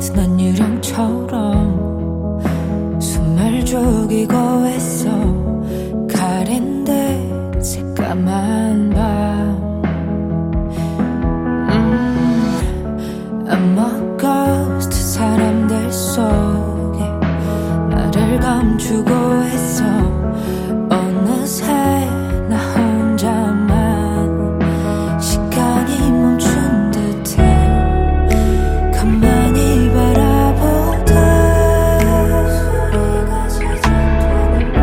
ghost 난 유령처럼 숨을 죽이고 있어. 가린 듯 새까만 밤. I'm a ghost 사람들 속에 나를 감추고 있어. 어느새 나 혼자만 시간이 멈춘 듯해. 가만히 바라보다 소리가 시작되는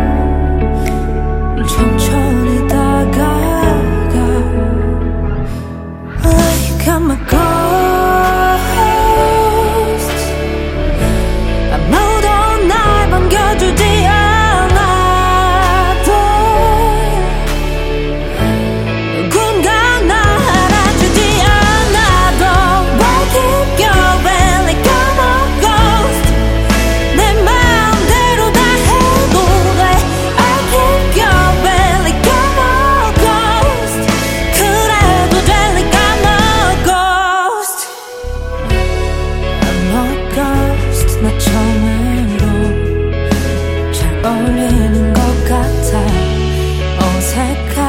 천천히 다가가. Like I'm a ghost 아무도 날 반겨주지 않아도 누군가 날 알아주지 않아도 I keep going like I'm a ghost. 내 마음대로 다 해도 돼. I keep going like I'm a ghost. 그래도 돼 like I'm a ghost. I'm a ghost 나 처음으로 잘 어울리는 것 같아. 어색한